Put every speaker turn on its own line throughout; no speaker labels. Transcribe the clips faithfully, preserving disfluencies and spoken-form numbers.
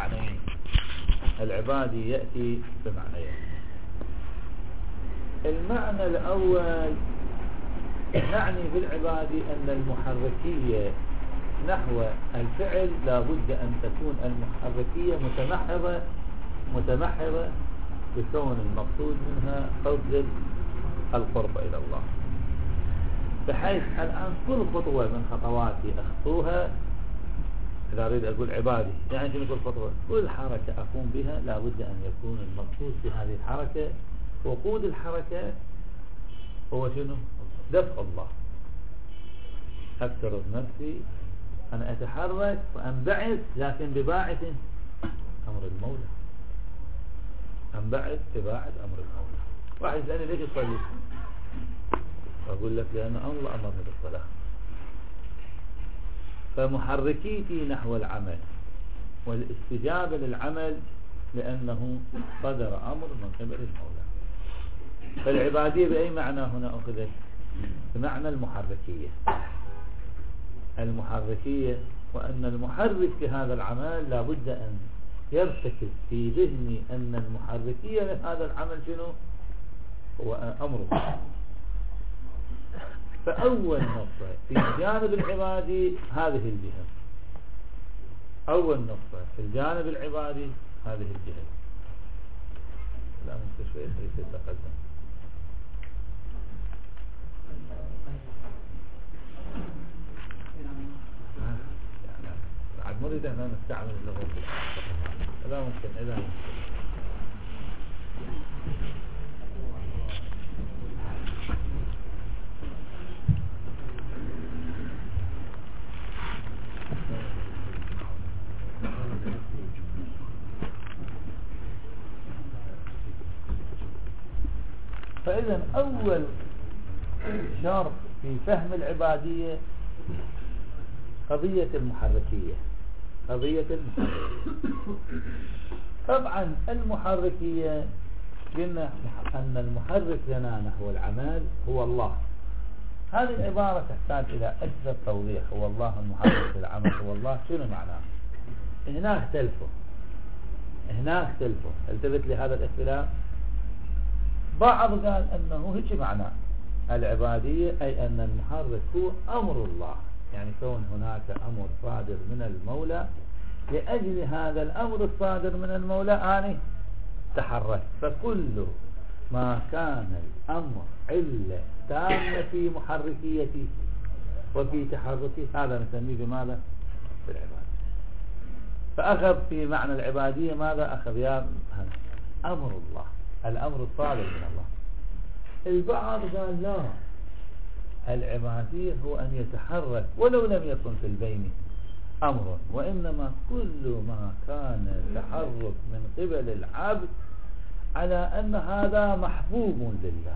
بمعنيين، العبادي يأتي بمعنيين. المعنى الأول نعني بالعبادي أن المحركية نحو الفعل لا بد أن تكون المحركية متمحضة متمحضة بكون المقصود منها حب القرب إلى الله، بحيث الآن كل خطوة من خطواتي أخطوها إذا أريد أقول عبادي يعني شنو كل خطوة، كل حركة أقوم بها لا بد أن يكون المقصود في هذه الحركة وقود الحركة هو شنو؟ دفع الله. أفترض نفسي أنا أتحرك وأنبعث، لكن بباعث أمر المولى، أنبعث بباعث أمر المولى. واحد يسألني ليش تصلي؟ أقول لك لأن الله أمرني بالصلاة. فمحركيتي نحو العمل والاستجابة للعمل لأنه صدر أمر من قبل المولى. فالعبادية بأي معنى هنا أخذت؟ بمعنى المحركية المحركية وأن المحرك لهذا العمل لا بد أن يرتكز في ذهني أن المحركية لهذا العمل شنو؟ هو أمره. فأول نقطة في الجانب العبادي هذه الجهة، أول نقطة في الجانب العبادي هذه الجهة. لا ممكن شوية تتقدم. بعد مريد أن نستعمل اللغة لا ممكن إذا ممكن. فإذا أول شرط في فهم العبادية قضية المحركية قضية المحركية طبعا المحركية قلنا أن المحرك لنا نحو العمل هو الله. هذه العبارة تحتاج إلى أكثر توضيح. هو الله المحرك للعمل، هو الله شنو معناه؟ هنا اختلفوا هنا اختلفوا التفت لهذا الاختلاف. بعض قال أنه هيك معناه العبادية أي أن المحرك هو أمر الله، يعني كون هناك أمر صادر من المولى، لأجل هذا الأمر الصادر من المولى أنا تحرك. فكل ما كان الأمر علة تامة في محركيتي وفي تحركي هذا نسميه بماذا؟ بالعبادة. فأخذ في معنى العبادية ماذا أخذ؟ يا أمر الله، الأمر الصادر من الله. البعض قال لا، العبادية هو أن يتحرك ولو لم يكن في البين أمر، وإنما كل ما كان تحرك من قبل العبد على أن هذا محبوب لله،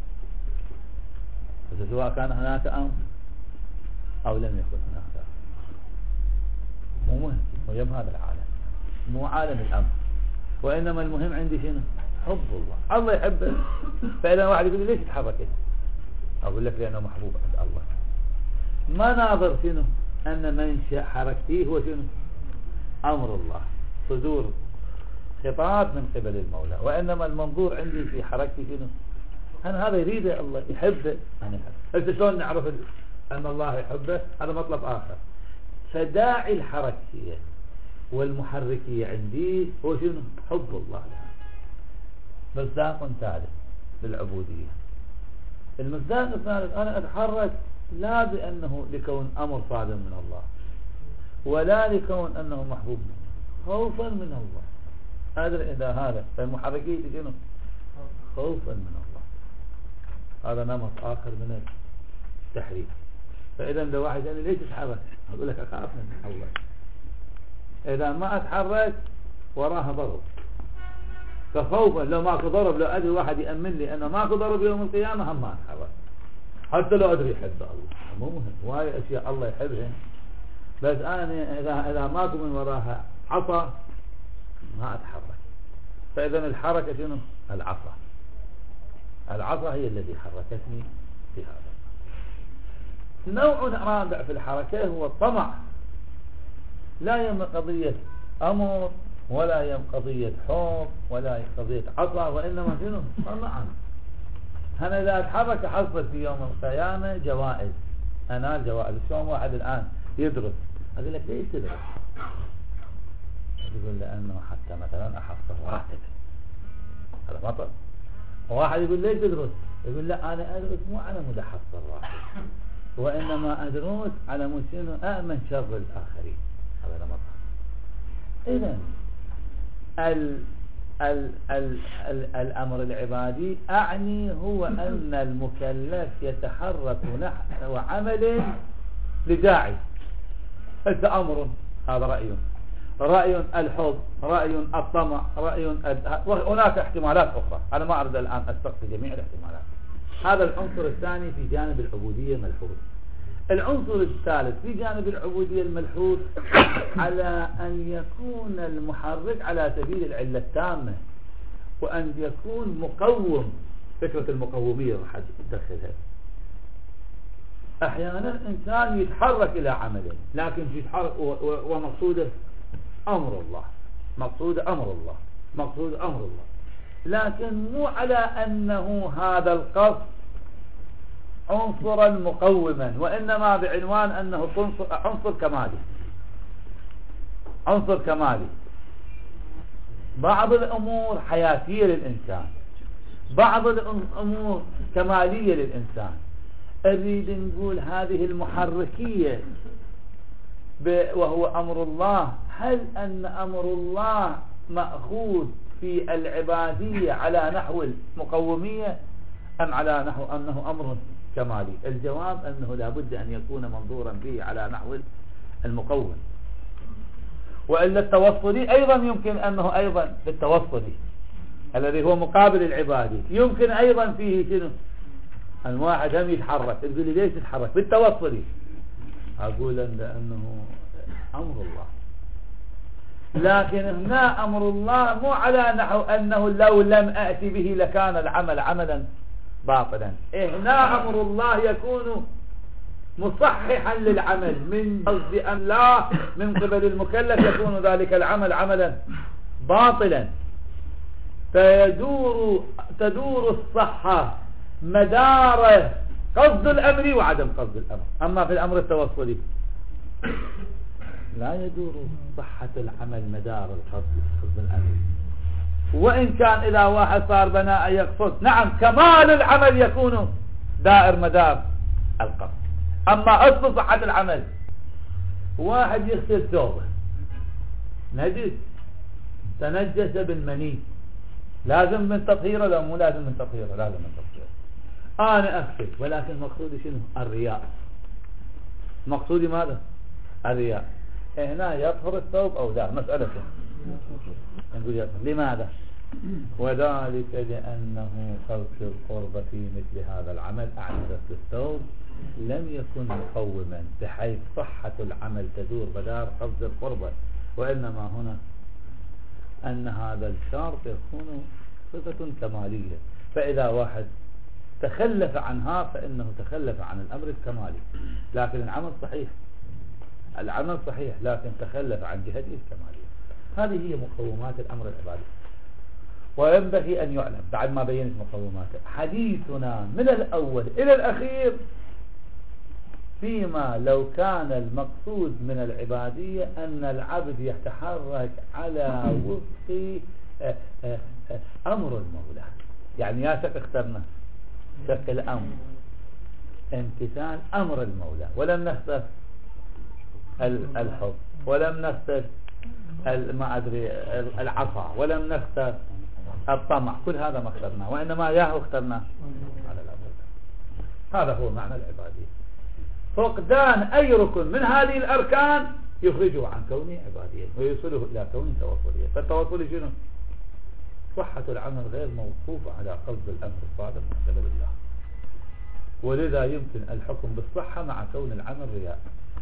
سواء كان هناك أمر أو لم يكن هناك أمر. مو مهم ويم هذا العالم، مو عالم الأمر، وإنما المهم عندي شنو؟ حب الله. الله يحبه. فإذا واحد يقول لي ليش تحركت؟ أقول لك لأنه محبوب عند الله. ما ناظر شنو؟ أن منشأ حركتي هو شنو؟ أمر الله، صدور خطاب من قبل المولى، وإنما المنظور عندي في حركتي شنو؟ أنا هذا يريده الله، يحبه أنا يحبه. هل شلون نعرف أن الله يحبه؟ هذا مطلب آخر. فداعي الحركية والمحركية عندي هو شنو؟ حب الله لها. مصداق ثالث للعبودية. المصداق الثالث أنا أتحرك لا بأنه لكون أمر صادر من الله ولا لكون أنه محبوب منه، خوفا من الله. هذا إذا هذا فالمحركية شنو؟ خوفا من الله. هذا نمط آخر من التحريك. فإذا لو واحد قال لي ليش تتحرك؟ أقول لك أخاف من الله. إذا ما أتحرك وراها ضرب، فخوفا لو ماكو ضرب، لو أدري واحد يأمن لي أنه ماكو ضرب يوم القيامة هم ما أتحرك، حتى لو أدري يحب الله. مو مهم، وهي أشياء الله يحبها، بس أنا إذا إذا ماكو من وراها عصا ما أتحرك. فإذا الحركة شنو؟ العصا. العصا هي التي حركتني في هذا. نوع رابع في الحركة هو الطمع. لا يهم قضية أمر ولا هي قضية حب ولا هي قضية عطاء، وإنما شنو؟ طمعا. أنا إذا أتحرك أحصل في يوم القيامة جوائز، أنال جوائز. شلون واحد الآن يدرس، أقول لك ليش تدرس؟ يقول لأنه حتى مثلا أحصل راتب، هذا مطلب. واحد يقول ليش تدرس؟ يقول لا أنا أدرس مو على مود أحصل راتب، وإنما أدرس على مود شنو؟ أأمن شر الآخرين. هذا مطلب. إذن ال ال ال ال الأمر العبادي أعني هو أن المكلف يتحرك نحو عمل لداعي. هذا أمر، هذا رأي، رأي الحب، رأي الطمع، رأي هناك احتمالات أخرى. أنا ما أريد الآن أستقصي جميع الاحتمالات. هذا العنصر الثاني في جانب العبودية الملحوظ. العنصر الثالث في جانب العبودية الملحوظ على أن يكون المحرك على سبيل العلة التامة، وأن يكون مقوم. فكرة المقومية راح تدخلها. أحيانا الإنسان يتحرك إلى عمله، لكن يتحرك ومقصوده أمر الله، مقصوده أمر الله، مقصوده أمر الله، لكن مو على أنه هذا القصد عنصرا مقوما، وإنما بعنوان أنه عنصر كمالي. عنصر كمالي. بعض الأمور حياتية للإنسان، بعض الأمور كمالية للإنسان. أريد نقول هذه المحركية وهو أمر الله، هل أن أمر الله مأخوذ في العبادية على نحو المقومية أم على نحو أنه أمر كمالي؟ الجواب أنه لا بد أن يكون منظورا به على نحو المقوم. وإلا التوصلي أيضا يمكن أنه أيضا بالتوصلي الذي هو مقابل العبادي يمكن أيضا فيه شنو؟ الواحد هم يتحرك. تقول لي ليش يتحرك؟ بالتوصلي. أقول أنه أمر الله، لكن هنا أمر الله مو على نحو أنه لو لم أأتي به لكان العمل عملا باطلا. هنا أمر الله يكون مصححا للعمل من قصد أن لا من قبل المكلف يكون ذلك العمل عملا باطلا، فيدور تدور الصحة مدار قصد الأمر وعدم قصد الأمر. أما في الأمر التوصلي لا يدور صحة العمل مدار القصد قصد الأمر، وإن كان إذا واحد صار بناء يقصد، نعم كمال العمل يكون دائر مدار القصد. أما أصل صحة العمل، واحد يغسل ثوبه نجس تنجس بالمني، لازم من تطهيره؟ لا مو لازم من تطهيره، لازم من تطهيره. أنا أغسل، ولكن مقصودي شنو؟ الرياء. مقصودي ماذا؟ الرياء. هنا يطهر الثوب أو لا؟ مسألة نقول يطهر. لماذا؟ وذلك لأنه قصد القرب في مثل هذا العمل، أعني غسل الثوب، لم يكن مقوما بحيث صحة العمل تدور بدار قصد القربة، وإنما هنا أن هذا الشرط يكون صفة كمالية. فإذا واحد تخلف عنها فإنه تخلف عن الأمر الكمالي، لكن العمل صحيح، العمل صحيح لكن تخلف عن جهته الكمالية. هذه هي مقومات الأمر العبادي. وينبغي أن يعلم بعد ما بينت مقوماته حديثنا من الأول إلى الأخير فيما لو كان المقصود من العبادية أن العبد يتحرك على وفق أمر المولى. يعني يا شك اخترنا شك الأمر امتثال أمر المولى، ولم نختار الحب، ولم نختار ما أدري العطاء، ولم نختار الطمع. كل هذا ما اخترناه، وإنما ياهو اخترناه على الأمر. هذا هو معنى العبادية. فقدان أي ركن من هذه الأركان يخرجه عن كونه عبادية ويوصله إلى كون توصلية. فالتوصل شنو؟ صحة العمل غير موقوفة على قصد الأمر الصادق من قبل الله، ولذا يمكن الحكم بالصحة مع كون العمل رياء،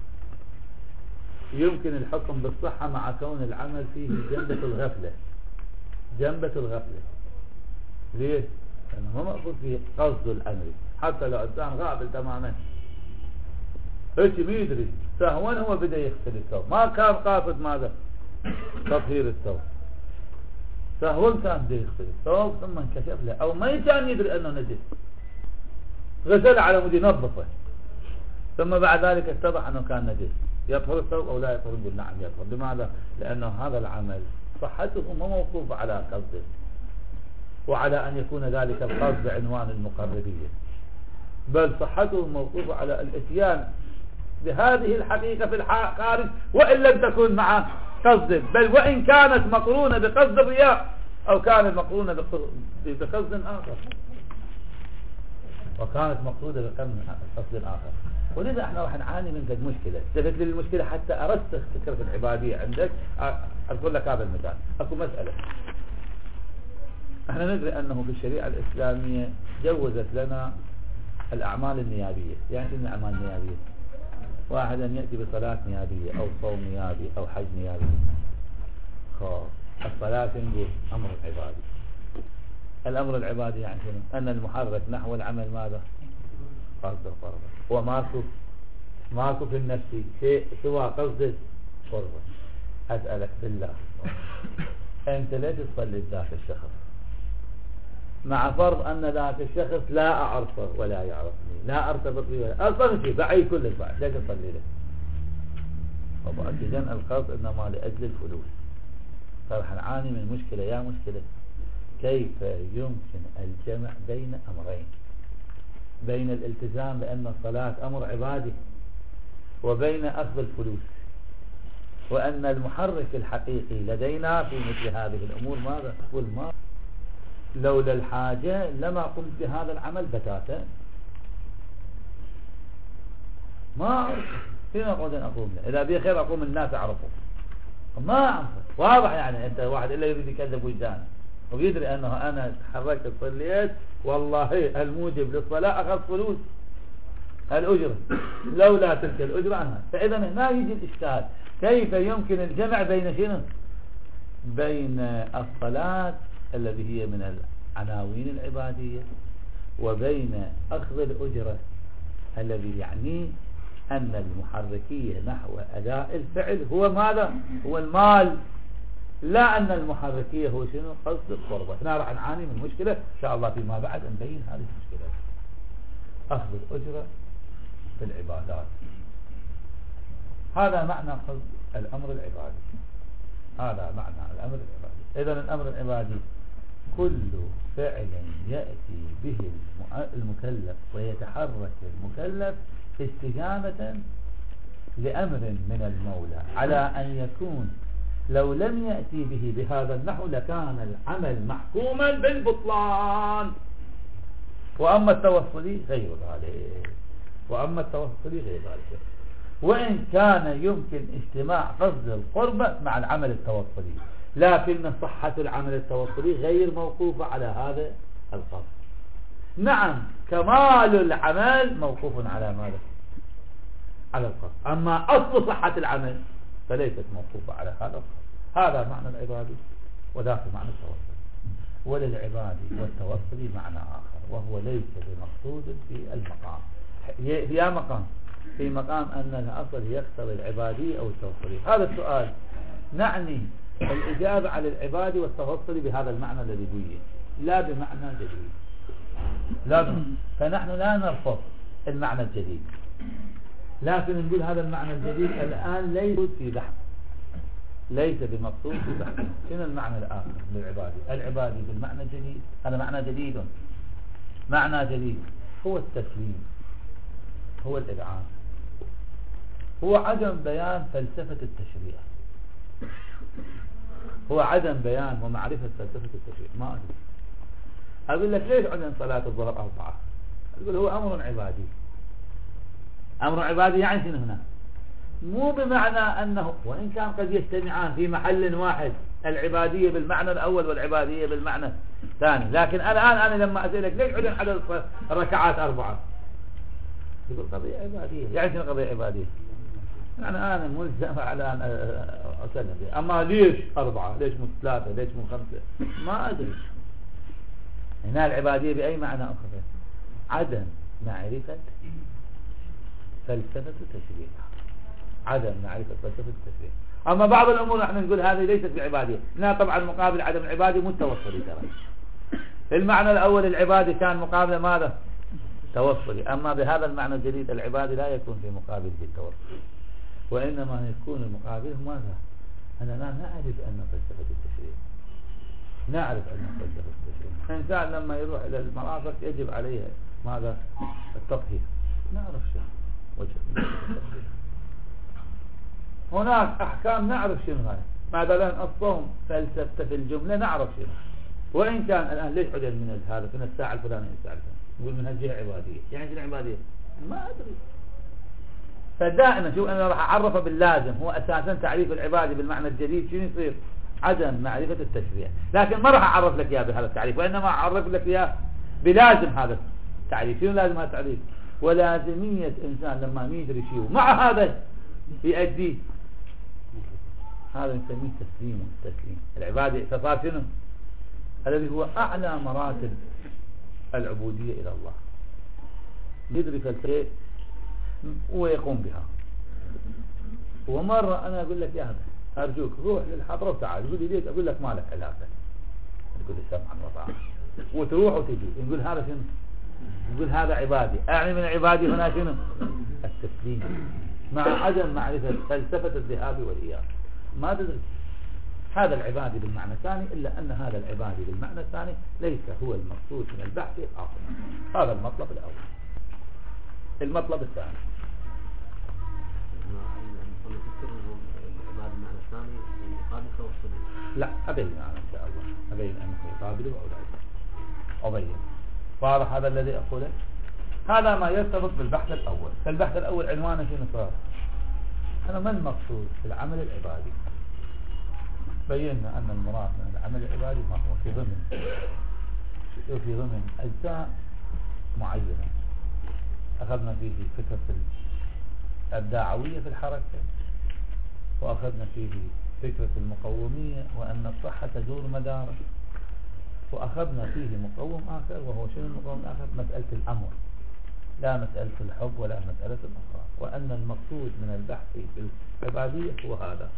يمكن الحكم بالصحة مع كون العمل فيه جنبة الغفلة. جنبة الغفلة ليه؟ لأنه ما مقصود فيه قصد الأمر، حتى لو إنسان غافل تماما هيك ما يدري سهوا هو بدأ يغسل الثوب، ما كان قاصد ماذا؟ تطهير الثوب، فهو كان بده يغسل الثوب ثم انكشف له، او ما كان يدري انه نجس، غسل على مود ينظفه، ثم بعد ذلك اتضح انه كان نجس، يطهر الثوب او لا يطهر؟ يقول نعم يطهر. لماذا؟ لانه هذا العمل صحته ما موقوف على قصده وعلى ان يكون ذلك القصد بعنوان المقربية، بل صحته موقوفة على الاتيان بهذه الحقيقة في الخارج وإن لم تكن مع قصد، بل وإن كانت مقرونة بقصد الرياء أو كانت مقرونة بقصد آخر، وكانت مقصودة بقصد آخر. ولذا احنا راح نعاني من قد مشكلة. استفدت لي المشكلة حتى أرسخ فكرة العبادية عندك. أقول لك هذا المثال. أكو مسألة، احنا ندري أنه في الشريعة الإسلامية جوزت لنا الأعمال النيابية. يعني شنو الأعمال النيابية؟ واحد أن يأتي بصلاة نيابية أو صوم نيابي أو حج نيابي. خلاص الصلاة نقول أمر عبادي. الأمر العبادي يعني شنو؟ أن المحرك نحو العمل ماذا؟ قصد القربة. وماكو ماكو في النفس شيء سوى قصد القربة. أسألك بالله، أنت ليش تصلي ذاك الشخص مع فرض أن ذاك الشخص لا أعرفه ولا يعرفني، لا أرتبط به، أصلا شيء بعيد كل البعد، ليش أصلي له؟ طبعا إذن القصد إنما لأجل الفلوس. فرح نعاني من مشكلة. يا مشكلة كيف يمكن الجمع بين أمرين، بين الالتزام بأن الصلاة أمر عبادي وبين أخذ الفلوس، وأن المحرك الحقيقي لدينا في مثل هذه الأمور ماذا؟ هو المال. لولا الحاجة لما قمت بهذا العمل بتاتا. ما أعرف فين أقعد أن أقوم له؟ إذا بي خير أقوم الناس أعرفه، ما أعرف. واضح يعني أنت واحد إلا يريد يكذب وجدانه ويدري أنه أنا تحركت صليت والله الموجب للصلاة أخذ فلوس الأجرة، لولا تلك الأجرة عنها. فإذا هنا يجي الإشكال، كيف يمكن الجمع بين شنو؟ بين الصلاة الذي هي من العناوين العبادية وبين أخذ الأجرة الذي يعني أن المحركية نحو أداء الفعل هو ماذا؟ هو المال، لا أن المحركية هو شنو؟ قصد القربة. هنا راح نعاني من مشكلة إن شاء الله فيما بعد نبين هذه المشكلة. أخذ الأجرة في العبادات، هذا معنى قصد الأمر العبادي، هذا معنى الأمر العبادي. إذن الأمر العبادي كل فعل يأتي به المكلف ويتحرك المكلف استجابة لأمر من المولى، على أن يكون لو لم يأتي به بهذا النحو لكان العمل محكوما بالبطلان. وأما التوصلي غير ذلك، وأما التوصلي غير ذلك، وإن كان يمكن اجتماع قصد القربة مع العمل التوصلي، لكن صحة العمل التوصلي غير موقوفة على هذا القصد. نعم كمال العمل موقوف على ماذا؟ على القصد. أما أصل صحة العمل فليست موقوفة على هذا القصد. هذا معنى العبادي وذاك معنى التوصلي. وللعبادي والتوصلي معنى آخر، وهو ليس بمقصود في المقام. في مقام في مقام أن الأصل يقتضي العبادي أو التوصلي. هذا السؤال نعني الإجابة على العبادي والتوصلي بهذا المعنى الذي بيه، لا بمعنى جديد. لا بمعنى. فنحن لا نرفض المعنى الجديد، لكن نقول هذا المعنى الجديد الآن ليس في بحث، ليس بمقصود في بحث. شنو المعنى الآخر للعبادي؟ العبادي بالمعنى الجديد، هذا معنى جديد، معنى جديد هو التسليم، هو الإذعان، هو عدم بيان فلسفة التشريع، هو عدم بيان ومعرفة فلسفة التشريع. ما أدري أقول لك ليش عندنا صلاة الظهر أربعة؟ أقول هو أمر عبادي. أمر عبادي يعني شنو هنا؟ مو بمعنى أنه، وإن كان قد يجتمعان في محل واحد، العبادية بالمعنى الأول والعبادية بالمعنى الثاني، لكن الآن أنا لما أسألك ليش عندنا عدد الركعات أربعة؟ يقول قضية عبادية. يعني شنو قضية عبادية؟ يعني أنا ملزم على أن أسلم بها. أما ليش أربعة؟ ليش مو ثلاثة؟ ليش مو خمسة؟ ما أدري. هنا العبادية بأي معنى أخذ؟ عدم معرفة فلسفة التشريع، عدم معرفة فلسفة التشريع. أما بعض الأمور نحن نقول هذه ليست بعبادية، لا طبعا مقابل عدم العبادة متوصلي ترى. المعنى الأول العبادة كان مقابل ماذا؟ توصلي. أما بهذا المعنى الجديد العبادة لا يكون في مقابله التوصلي، وإنما يكون المقابل ماذا؟ أننا نعرف أن فلسفة التشريع، نعرف أن فلسفة التشريع الإنسان لما يروح إلى المرافق يجب عليه ماذا؟ التطهير. نعرف شنو وجه التطهير. هناك أحكام نعرف شنو هاي. مثلا الصوم فلسفة في الجملة نعرف شنو، وإن كان الآن ليش عدل من هذا في الساعة الفلانية الساعة الفلانية يقول من هالجهة عبادية، يعني شنو عبادية؟ ما أدري. فدائما شوف أنا راح أعرفه باللازم، هو أساسا تعريف العبادة بالمعنى الجديد شنو يصير؟ عدم معرفة التشريع. لكن ما راح أعرف لك إياه بهذا التعريف، وإنما أعرف لك إياه بلازم هذا التعريف. شنو لازم هذا التعريف؟ ولازمية إنسان لما يدري شيء مع هذا يؤديه، هذا نسميه تسليم. والتسليم العبادة فصار شنو؟ الذي هو أعلى مراتب العبودية إلى الله. يدرك الشيء ويقوم بها. ومرة أنا أقول لك يا هذا أرجوك روح للحضرة وتعال، يقول لي ليش؟ أقول لك ما لك علاقة، تقول لي سمعا وطاعة، وتروح وتجي نقول هذا شنو؟ نقول هذا عبادي. أعني من عبادي هنا شنو؟ التسليم، مع عدم معرفة فلسفة الذهاب والإياب. ما تدري هذا العبادي بالمعنى الثاني، إلا أن هذا العبادي بالمعنى الثاني ليس هو المقصود من البحث الآخر. هذا المطلب الأول. المطلب الثاني لا أبين أنا إن شاء الله أبين أنه يقابله أو لا يقابله أبين. واضح هذا الذي أقوله؟ هذا ما يرتبط بالبحث الأول. فالبحث الأول عنوانه شنو صار؟ أنا ما المقصود في العمل العبادي؟ بينا أن المراد من العمل العبادي ما هو في ضمن في ضمن أجزاء معينة. أخذنا فيه فكرة الدعوية في الحركة، وأخذنا فيه فكرة المقومية وأن الصحة تدور مداره، وأخذنا فيه مقوم آخر وهو شنو المقوم الآخر؟ مسألة الأمر، لا مسألة الحب ولا مسألة الأخرى، وأن المقصود من البحث في العبادية هو هذا،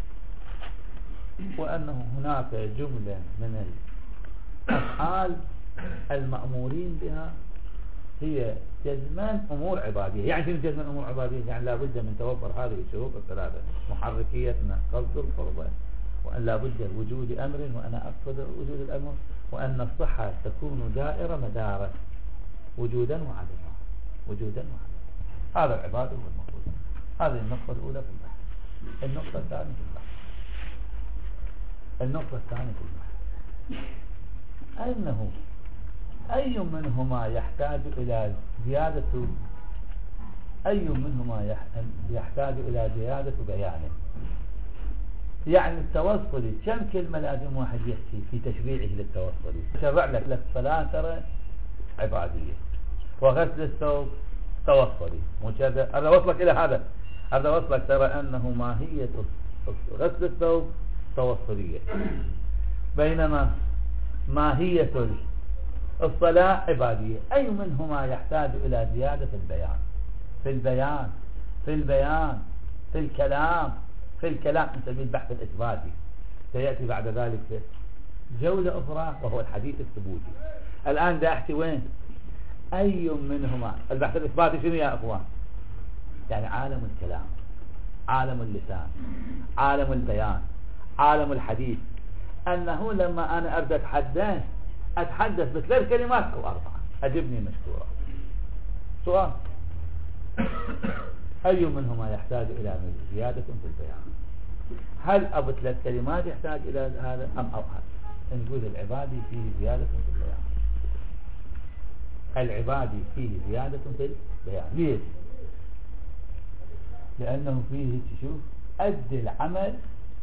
وأنه هناك جملة من الأفعال المأمورين بها هي جزمان أمور عبادية. يعني شنو جزمان أمور عبادية؟ يعني لابد من توفر هذه الشروط الثلاثة: محركيتنا قصد القربة، وأن لابد وجود أمر وأنا أقصد وجود الأمر، وأن الصحة تكون دائرة مدارة وجودا وعدما وجودا وعدما. هذا العبادة هو المقصود. هذه النقطة الأولى في البحث. النقطة الثانية في البحث النقطة الثانية في البحث أنه أي منهما يحتاج إلى زيادة أي منهما يحتاج إلى زيادة بيانه. يعني التوصلي كم كلمة لازم واحد يحكي في تشريعه للتوصلي؟ شرع لك لك فلان ترى عبادية، وغسل الثوب توصلي، وكذا. هذا وصلك إلى هذا هذا وصلك ترى أنه ماهية غسل الثوب توصلية، بينما ماهية الصلاة عبادية. أي منهما يحتاج إلى زيادة البيان في البيان في البيان في الكلام في الكلام نسميه البحث الإثباتي. سيأتي بعد ذلك جولة أخرى وهو الحديث الثبوتي. الآن دا أحكي وين؟ أي منهما البحث الإثباتي شنو يا أخوان؟ يعني عالم الكلام، عالم اللسان، عالم البيان، عالم الحديث. أنه لما أنا أبدأ أتحدث أتحدث بثلاث كلمات أو أربعة، أجبني مشكورة. سؤال: أي منهما يحتاج إلى زيادة في البيان؟ هل أبو ثلاث كلمات يحتاج إلى هذا أم أو هذا؟ نقول العبادي فيه زيادة في البيان. العبادي فيه زيادة في البيان. ليش؟ لأنه فيه تشوف أدي العمل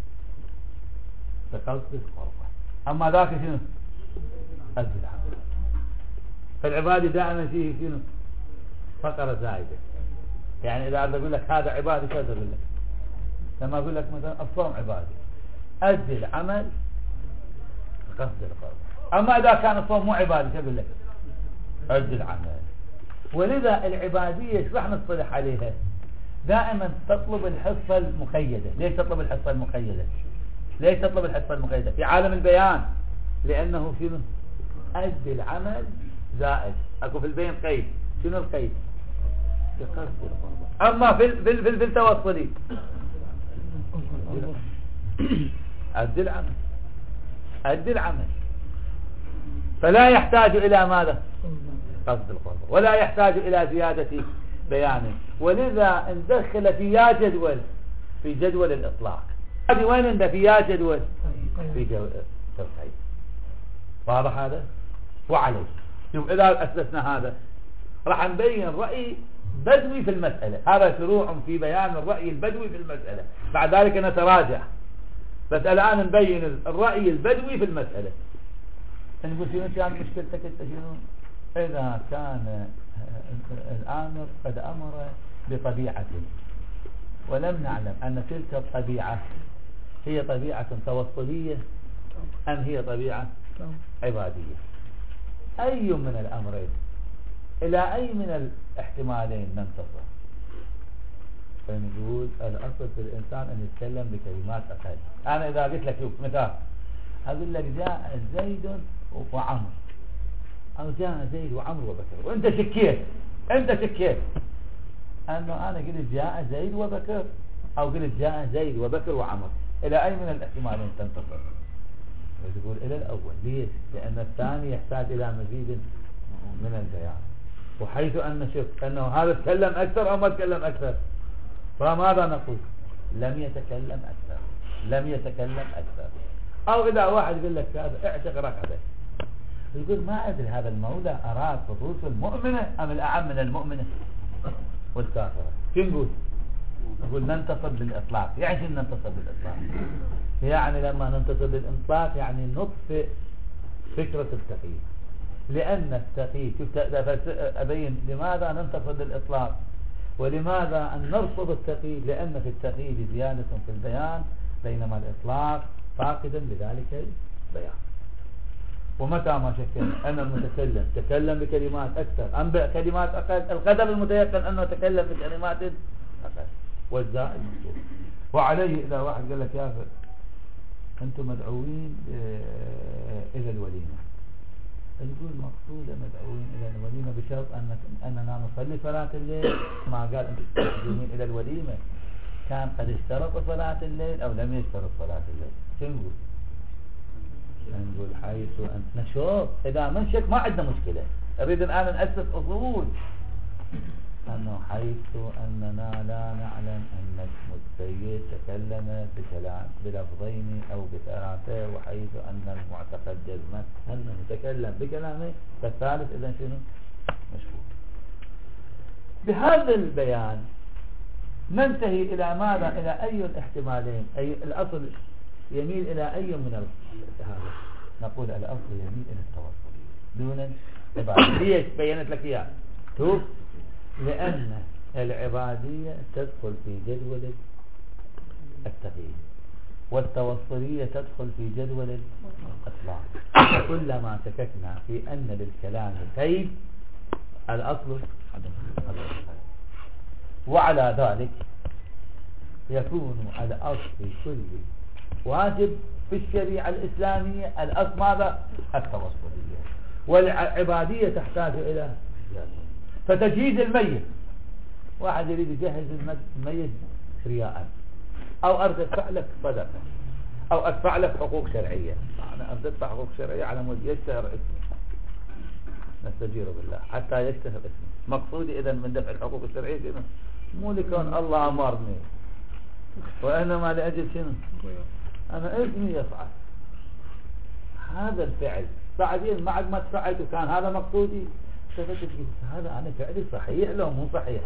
بقصد القربة، أما ذاك شنو؟ أدي العمل. فالعبادي دائما فيه شنو؟ فقرة زائدة. يعني إذا أريد أقول لك هذا عبادي كذا أقول لك، لما أقول لك مثلا الصوم عبادي، أدي العمل بقصد القربة. أما إذا كان الصوم مو عبادي شو أقول لك؟ أدي العمل. ولذا العبادية ايش راح نصطلح عليها؟ دائما تطلب الحصة المقيدة. ليش تطلب الحصة المقيدة؟ ليش تطلب الحصة المقيدة في عالم البيان؟ لأنه شنو؟ أدي العمل زائد. أكو في البيان قيد. شنو القيد؟ أما في ال في ال في التوصلي أدي العمل أدي العمل فلا يحتاج إلى ماذا؟ قصد القربة، ولا يحتاج إلى زيادة بيانه. ولذا ندخل في يا جدول في جدول الإطلاق. هذه وين عنده في يا جدول؟ في جدول التوحيد. واضح هذا؟ وعليه شوف إذا أسسنا هذا راح نبين رأي بدوي في المسألة. هذا شروع في بيان الرأي البدوي في المسألة، بعد ذلك نتراجع. بس الآن نبين الرأي البدوي في المسألة. نقول شنو كان مشكلتك انت شنو؟ إذا كان الآمر قد أمر بطبيعة ولم نعلم أن تلك الطبيعة هي طبيعة توصلية أم هي طبيعة عبادية، أي من الأمرين إلى أي من الاحتمالين ننتصر؟ فنقول الأصل في الإنسان أن يتكلم بكلمات أقل. أنا إذا قلت لك شوف مثال، أقول لك جاء زيد وعمر، أو جاء زيد وعمر وبكر، وأنت شكيت أنت شكيت أنه أنا قلت جاء زيد وبكر، أو قلت جاء زيد وبكر وعمر، إلى أي من الاحتمالين تنتصر؟ تقول إلى الأول. ليش؟ لأن الثاني يحتاج إلى مزيد من البيان. وحيث أن شوف أنه هذا تكلم أكثر أو ما تكلم أكثر، فماذا نقول؟ لم يتكلم أكثر لم يتكلم أكثر. أو إذا واحد يقول لك هذا اعتق رقبه، يقول ما أدري هذا المولى أراد خصوص المؤمنة أم الأعم من المؤمنة والكافرة. كيف نقول؟ نقول ننتصر بالإطلاق. يعني شنو ننتصر بالإطلاق؟ يعني لما ننتصر بالإطلاق يعني نطفئ فكرة التقييد. لأن التقييد شوف أبين لماذا ننتصر بالإطلاق ولماذا أن نرفض التقييد. لأن في التقييد زيادة في البيان، بينما الإطلاق فاقدا لذلك البيان. ومتى ما شكلنا أن المتكلم تكلم بكلمات أكثر أم بكلمات أقل، القدر المتيقن أنه تكلم بكلمات أقل والزائد مطلوب. وعليه إذا واحد قال لك يا أخي أنتم مدعوين إلى الوليمة، نقول مقصودة مدعوين إلى الوليمة بشرط أن أننا نصلي صلاة الليل. ما قال أنتم مدعوين إلى الوليمة، كان قد اشترط صلاة الليل أو لم يشترط صلاة الليل. شو نقول؟ نقول حيث أن نشوف إذا من شك ما عندنا مشكلة. أريد الآن نأسس أصول أنه حيث أننا لا نعلم أن السيد تكلم بكلام بلفظين أو بثلاثة، وحيث أن المعتقد جزما أنه تكلم بكلامه، فالثالث إذن شنو؟ مشهور. بهذا البيان ننتهي إلى ماذا؟ إلى أي الاحتمالين؟ أي الأصل يميل إلى أي من هذا؟ نقول الأصل يميل إلى التوصل دون عبادة. ليش بينت لك إياه؟ شوف، لأن العبادية تدخل في جدول التقييد والتوصلية تدخل في جدول الإطلاق. كلما شككنا في أن للكلام قيد الأصل وعلى ذلك يكون الأصل في كل واجب في الشريعة الإسلامية الأصل ماذا؟ التوصلية. والعبادية تحتاج إلى فتجهيز الميت. واحد يريد يجهز الميت رياء، أو أدفع لك صدقة، أو أدفع لك حقوق شرعية. أنا أدفع حقوق شرعية على مود يشتهر اسمي، نستجير بالله حتى يشتهر اسمي. مقصودي إذن من دفع الحقوق الشرعية شنو؟ مو لكون الله أمرني، وإنما لأجل شنو؟ أنا اسمي يفعل هذا الفعل. بعدين بعد ما تفعلت وكان هذا مقصودي، هذا أنا فعلي صحيح لو مو صحيح؟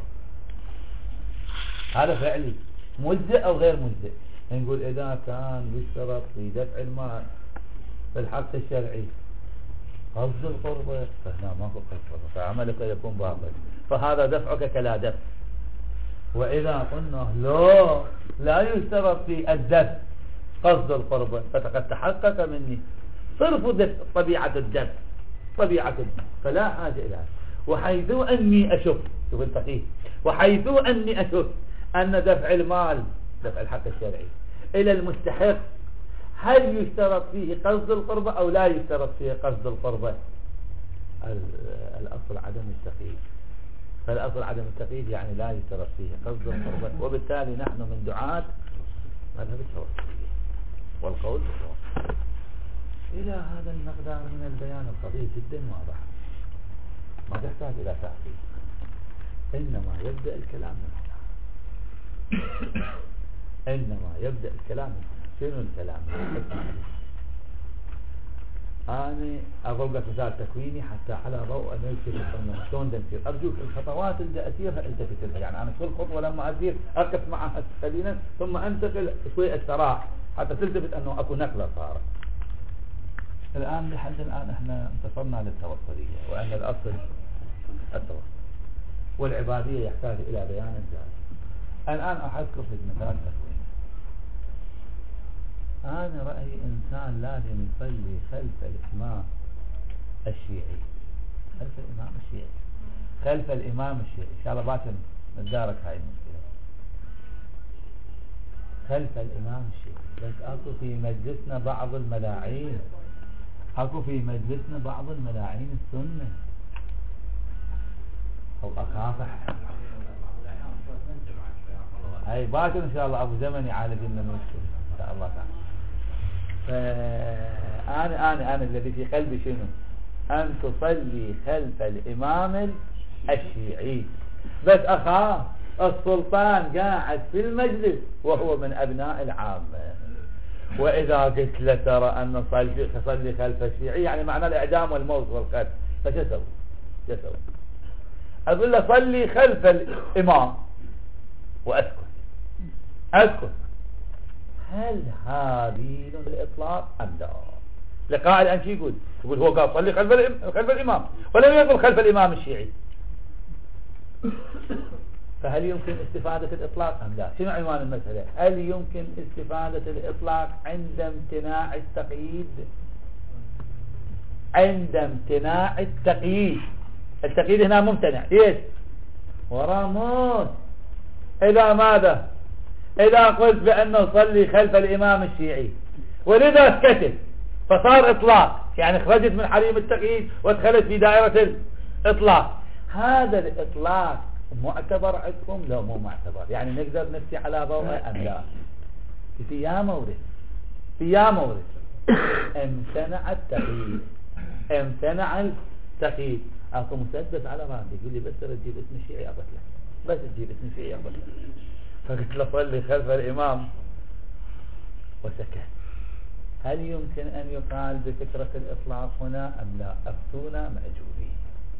هذا فعلي مجزئ أو غير مجزئ؟ نقول إذا كان يشترط في دفع المال في الحق الشرعي قصد القربة، فهنا ما هو قصد، فعملك يكون باطل، فهذا دفعك كلا دفع. وإذا قلنا لا لا يشترط في الدفع قصد القربة، فقد تحقق مني صرف طبيعة الدفع طبيعة الدفع، فلا حاجة إلى هذا. وحيث أني أشك، شوف التقييد، وحيث أني أشك أن دفع المال دفع الحق الشرعي إلى المستحق هل يشترط فيه قصد القربة أو لا يشترط فيه قصد القربة؟ الأصل عدم التقييد. فالأصل عدم التقييد يعني لا يشترط فيه قصد القربة، وبالتالي نحن من دعاة مذهب التوسطية والقول بالتوسط. إلى هذا المقدار من البيان القضية جدا واضح، ما تحتاج إلى تعقيد، إنما يبدأ الكلام من هنا. إنما يبدأ الكلام من هنا. شنو الكلام؟ أنا أضرب لك مثال تكويني حتى على ضوء أن يلتفت أنه شلون نسير. أرجوك الخطوات اللي أسيرها التفت لها، يعني أنا كل خطوة لما أسير أقف معها قليلا ثم أنتقل شوي استراح حتى تلتفت أنه أكو نقلة صارت. الآن لحد الآن احنا انتصرنا للتوصلية وأن الأصل التوصل والعبادية يحتاج إلى بيان ذلك. الآن أحذكر في مثال تكويني. أنا رأيي إنسان لازم يصلي خلف الإمام الشيعي، خلف الإمام الشيعي خلف الإمام الشيعي إن شاء الله باكر نتدارك هاي المشكلة. خلف الإمام الشيعي، بس أكو في مجلسنا بعض الملاعين أكو في مجلسنا بعض الملاعين السنة أو أخافح هاي باكر إن شاء الله أبو زمن يعالج لنا المشكلة إن شاء الله تعالى. فأنا أنا أنا الذي في قلبي شنو؟ أن تصلي خلف الإمام الشيعي، بس أخاف السلطان قاعد في المجلس وهو من أبناء العامة، وإذا قلت له ترى أن صلي صلي خلف الشيعي يعني معناه الإعدام والموت والقتل، فشو أسوي؟ شو أسوي؟ أقول له صلي خلف الإمام وأسكت أسكت. هل هذه الإطلاق أم لا؟ لقائل أن شي يقول يقول هو قال صلي خلف خلف الإمام ولم يقل خلف الإمام الشيعي. فهل يمكن استفادة الإطلاق أم لا؟ شنو عنوان المسألة؟ هل يمكن استفادة الإطلاق عند امتناع التقييد؟ عند امتناع التقييد. التقييد هنا ممتنع. ليش؟ وراه موت. إذا ماذا؟ إذا قلت بأنه صلي خلف الإمام الشيعي ولذا سكتت فصار إطلاق، يعني خرجت من حريم التقييد ودخلت في دائرة الإطلاق. هذا الإطلاق معتبر عندكم؟ لا مو معتبر. يعني نقدر نفتي على ضوءه أم لا؟ في يا مورد في يا مورد امتنع التقييد امتنع التقييد. أكو مسدس على راسي يقول لي بس تجيب اسم الشيعي أبط لك، بس تجيب اسم الشيعي أبط لك. فقلت له صلي خلف الإمام وسكت. هل يمكن أن يقال بفكرة الإطلاق هنا أم لا؟ أفتونا مأجورين.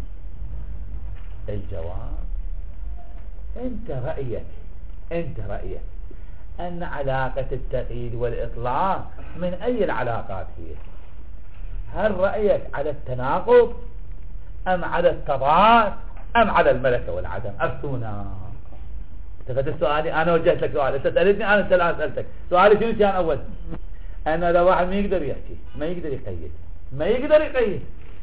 الجواب أنت رأيك أنت رأيك أن علاقة التقييد والإطلاق من أي العلاقات هي؟ هل رأيك على التناقض أم على التضاد أم على الملكة والعدم؟ أفتونا. تفضل سؤالي أنا وجهت لك سؤال، أنت سألتني أنا أنت الآن سألتك. سؤالي شنو كان أول؟ أنا لو واحد ما يقدر يحكي ما يقدر يقيد ما يقدر يقيد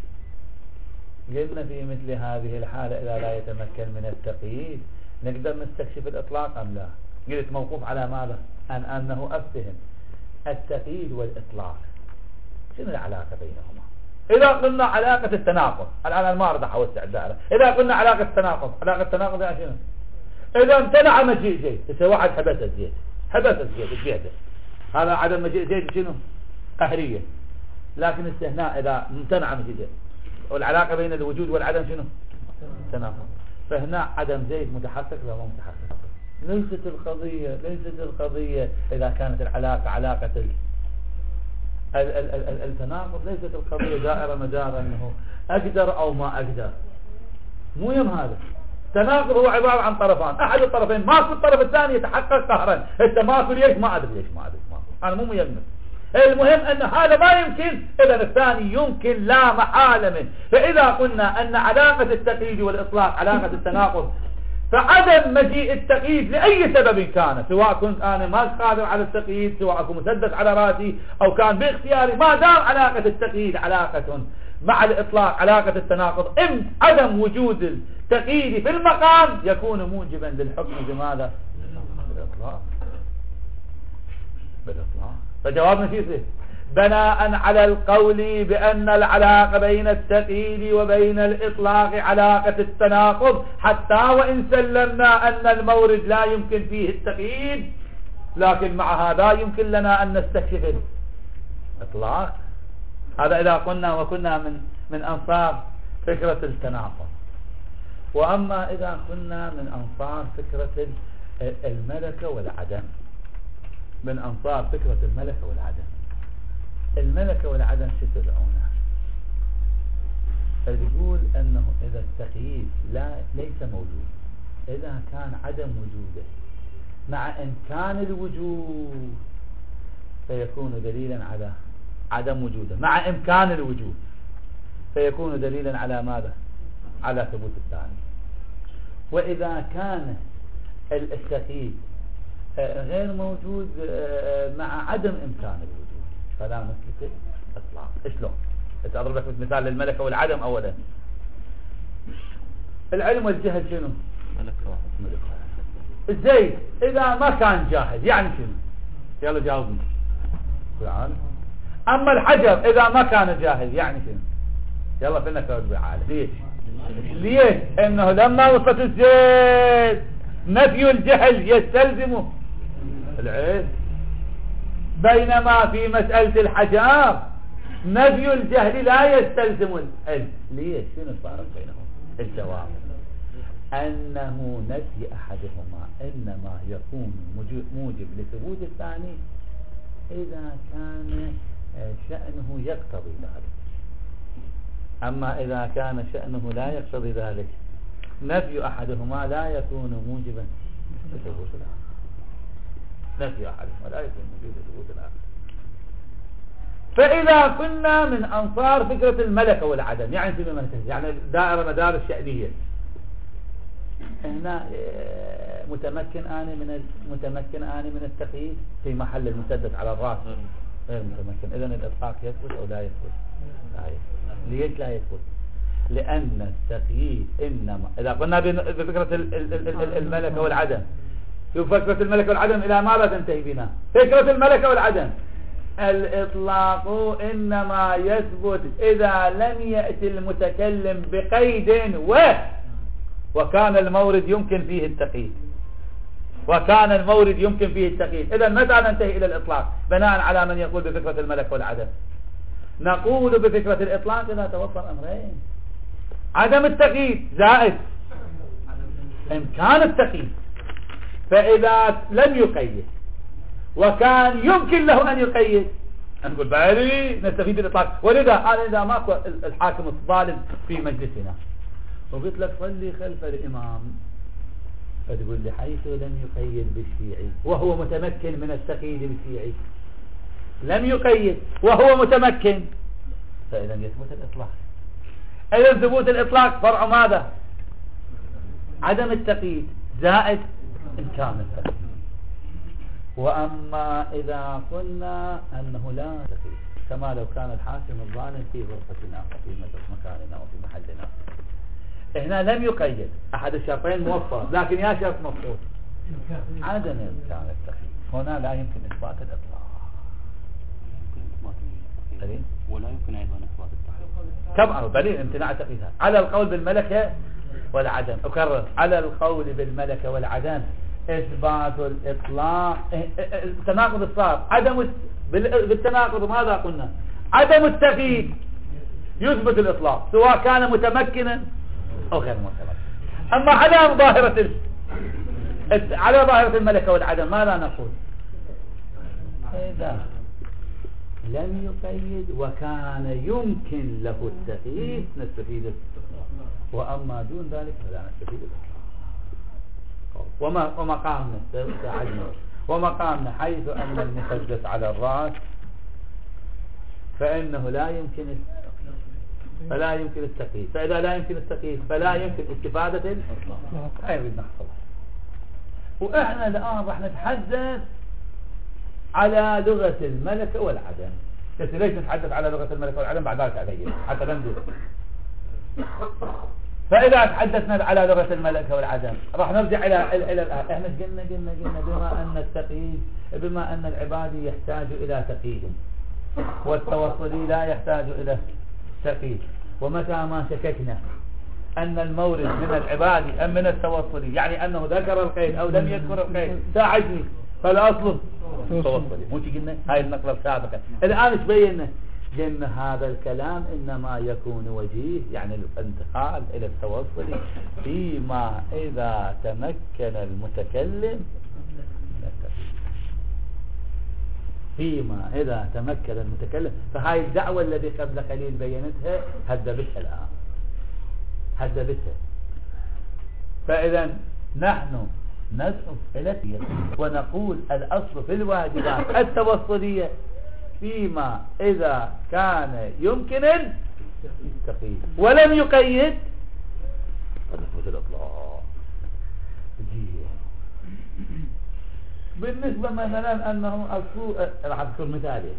قلنا في مثل هذه الحالة إذا لا يتمكن من التقييد نقدر نستكشف الإطلاق أم لا؟ قلت موقوف على ماذا؟ أن أنه أفتهم التقييد والإطلاق شنو العلاقة بينهما؟ إذا قلنا علاقة التناقض، الآن أنا ما أريد أوسع الدائرة. إذا قلنا علاقة التناقض، علاقة التناقض يعني شنو؟ إذا امتنع مجيء زيد، إذا واحد حبس الزيت حبس الزيت بيده، هذا عدم مجيء زيد شنو؟ قهرية. لكن استثناء إذا امتنع مجيء زيد، والعلاقة بين الوجود والعدم شنو؟ تناقض. فهنا عدم زيد متحقق ولا مو متحقق؟ ليست القضية ليست القضية إذا كانت العلاقة علاقة ال ال ال ال التناقض، ليست القضية دائرة مدار أنه أقدر أو ما أقدر. مو يم هذا التناقض هو عبارة عن طرفان، أحد الطرفين ماكو، الطرف الثاني يتحقق قهرا. التماثل ليش ما أدري ليش ما أدري ماكو، أنا مو ميمن. المهم أن هذا ما يمكن، إذا الثاني يمكن لا محالة منه. فإذا قلنا أن علاقة التقييد والإطلاق علاقة التناقض، فعدم مجيء التقييد لأي سبب كان، سواء كنت أنا ما قادر على التقييد، سواء أكون مسدس على رأسي أو كان باختياري، ما دام علاقة التقييد علاقة مع الإطلاق علاقة التناقض، إم عدم وجود التقييد في المقام يكون موجبا للحكم بماذا؟ بالإطلاق. فجوابنا شو يصير؟ بناء على القول بأن العلاقة بين التقييد وبين الإطلاق علاقة التناقض، حتى وإن سلمنا أن المورد لا يمكن فيه التقييد، لكن مع هذا يمكن لنا أن نستكشف الإطلاق. هذا إذا قلنا وكنا من من أنصار فكرة التناقض. وأما إذا كنا من أنصار فكرة الملكة والعدم، من أنصار فكرة الملكة والعدم، الملكة والعدم شو تدعونه؟ تقول أنه إذا التقييد لا ليس موجود، إذا كان عدم وجوده مع إمكان الوجود فيكون دليلا على عدم وجوده، مع إمكان الوجود فيكون دليلا على ماذا؟ على ثبوت الثاني. وإذا كان التقييد غير موجود مع عدم إمكان الوجود فلا نثبت الإطلاق. شلون؟ أضرب لك مثال للملكة والعدم. أولا العلم والجهل شنو؟ ملكة. الزيد إذا ما كان جاهل يعني شنو؟ يلا جاوبني. أما الحجر إذا ما كان جاهل يعني شنو؟ يلا فينا كود بعالم. ليش؟ ليش؟ إنه لما وصلت الزيد نفي الجهل يستلزم العلم، بينما في مسألة الحجر نفي الجهل لا يستلزم العلم. ليش؟ شنو الفارق بينهم؟ الجواب أنه نفي أحدهما إنما يكون موجب لثبوت الثاني إذا كان شأنه يقتضي ذلك، أما إذا كان شأنه لا يقتضي ذلك نفي أحدهما لا يكون موجبا لثبوت الآخر. نفي أحدهما لا يكون موجبا لثبوت الآخر. فإذا كنا من أنصار فكرة الملكة والعدم، يعني في الملكة يعني دائرة مدار الشأنية، هنا متمكن آني من متمكن آني من التقييد في محل المسدس على الرأس غير متمكن. إذن الإطلاق يثبت أو لا يثبت؟ لا يثبت. ليش لا يثبت؟ لأن التقييد إنما إذا قلنا بفكرة الملكة والعدم، شوف فكرة الملكة والعدم إلى ماذا تنتهي بنا؟ فكرة الملكة والعدم الإطلاق إنما يثبت إذا لم يأتي المتكلم بقيد و وكان المورد يمكن فيه التقييد، وكان المورد يمكن فيه التقييد. إذا متى ننتهي إلى الإطلاق بناء على من يقول بفكرة الملك والعدم؟ نقول بفكرة الإطلاق إذا توفر أمرين: عدم التقييد زائد إمكان التقييد. فإذا لم يقيد وكان يمكن له أن يقيد نقول بالي نستفيد الإطلاق. ولذا أنا إذا ماكو الحاكم الظالم في مجلسنا وقلت لك صلي خلف الإمام، فتقول لي حيث لم يقيد بالشيعي وهو متمكن من التقييد بالشيعي، لم يقيد وهو متمكن، فإذا يثبت الإطلاق. إذا ثبوت الإطلاق فرع ماذا؟ عدم التقييد زائد إمكان التقييد. وأما إذا قلنا أنه لا تقييد كما لو كان الحاكم الظالم في غرفتنا وفي مكاننا وفي محلنا، هنا لم يقيد أحد الشرطين موفر، لكن يا شرط مفقود عدم إمكان التقييد، هنا لا يمكن إثبات الإطلاق
ولا يمكن أيضا إثبات التحقيق.
كم دليل امتناع تقييدها على القول بالملكة والعدم. أكرر: على القول بالملكة والعدم إثبات الإطلاق. التناقض الصار عدم بالتناقض ماذا قلنا؟ عدم التقييد يثبت الإطلاق سواء كان متمكنا أو غير متمكن. أما على ظاهرة ال... على ظاهرة الملكة والعدم ماذا نقول؟ إذا لم يقيد وكان يمكن له التقييد نستفيد، وأما دون ذلك فلا نستفيد. وما ومقامنا ومقامنا حيث أن المسدس على الرأس فإنه لا يمكن فلا يمكن التقييد، فإذا لا يمكن التقييد فلا يمكن استفادة غير نحصل. وإحنا الآن راح نتحدث على لغة الملكة والعدم. بس ليش نتحدث على لغة الملكة والعدم؟ بعد ذلك أبين حتى نمدد. فإذا تحدثنا على لغة الملكة والعدم راح نرجع إلى إلى إلى الآن. إحنا قلنا قلنا قلنا بما أن التقييد بما أن العبادي يحتاج إلى تقييد والتوصلي لا يحتاج إلى تقييد، ومتى ما شككنا أن المورد من العبادي أم من التوصلي يعني أنه ذكر القيد أو لم يذكر القيد ساعدني، فالأصل توصلي. مو قلنا هاي النقلة السابقة. الآن ايش بينا؟ قلنا هذا الكلام إنما يكون وجيه يعني الانتقال إلى التوصلي فيما إذا تمكن المتكلم فيما إذا تمكن المتكلم. فهاي الدعوة الذي قبل قليل بينتها هدبتها الآن هدبتها. فإذا نحن ندعو إلى ونقول الأصل في الواجبات التوصلية فيما إذا كان يمكن التقييد ولم يقيد فنحفظ الإطلاق. بالنسبة مثلا أنه راح أذكر مثالي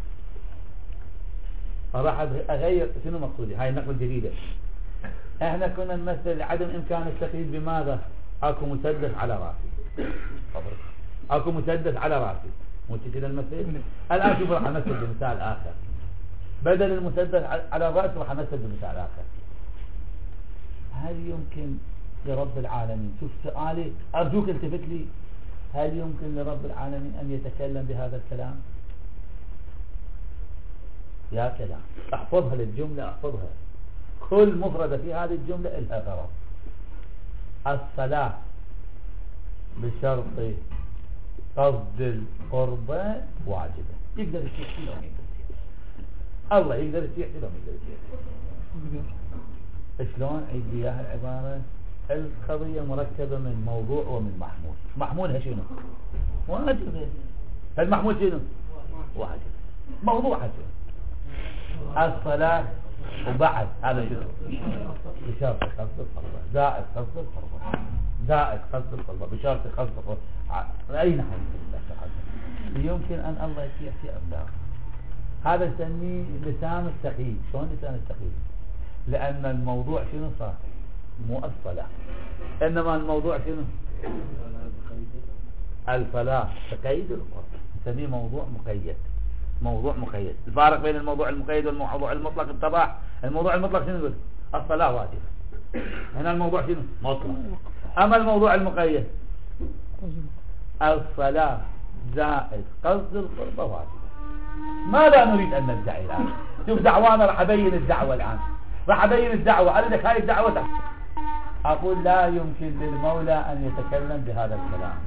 راح أغير شنو مقصودي هاي النقلة الجديدة. احنا كنا نمثل عدم إمكان التقييد بماذا؟ أكو مسدس على رأسي أكو مسدس على رأسي مو كذا المثل. الآن شوف راح أمثل بمثال آخر بدل المسدس على الرأس راح أمثل بمثال آخر. هل يمكن لرب العالمين شوف سؤالي أرجوك التفت لي هل يمكن لرب العالمين أن يتكلم بهذا الكلام؟ يا كلام احفظها للجملة احفظها كل مفردة في هذه الجملة إلها غرض. الصلاة بشرط قصد القربة واجبة. يقدر يستحيل وما يقدر الله يقدر يستحيل وما يقدر يستحيل. شلون عيد لي العبارة؟ القضية مركبة من موضوع ومن محمول. محمولها شنو؟ واجب. المحمول شنو؟ واجب. موضوعها شنو؟ الصلاة وبعد هذا شنو؟ بشرط قصد القربة زائد قصد القربة زائد قصد القربة بشرط قصد القربة. أين يمكن أن الله يسيح في أبداع. هذا نسميه لسان التقييد. شلون لسان التقييد؟ لأن الموضوع شنو صار؟ مو الصلاة إنما الموضوع شنو؟ الفلاح. تقييد القرب نسميه موضوع مقيد. موضوع مقيد. الفارق بين الموضوع المقيد والموضوع المطلق اتضح. الموضوع المطلق شنو يقول؟ الصلاة واجبة. هنا الموضوع شنو؟ مطلق. أما الموضوع المقيد الصلاة زائد قصد القربة واجبة. ماذا نريد أن ندعي الآن؟ شوف دعوانا راح أبين الدعوة الآن راح أبين الدعوة. أنا لك هاي الدعوة أقول لا يمكن للمولى أن يتكلم بهذا الكلام.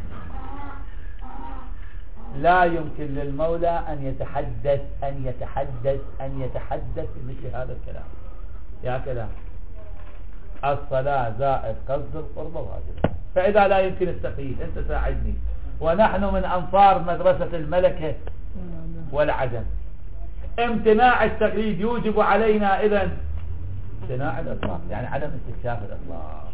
لا يمكن للمولى أن يتحدث أن يتحدث أن يتحدث بمثل هذا الكلام. يا كلام الصلاة زائد قصد القربة واجبة. فإذا لا يمكن التقييد أنت ساعدني. ونحن من أنصار مدرسة الملكة والعدم. امتناع التقييد يوجب علينا إذن امتناع الإطلاق يعني عدم استكشاف الإطلاق.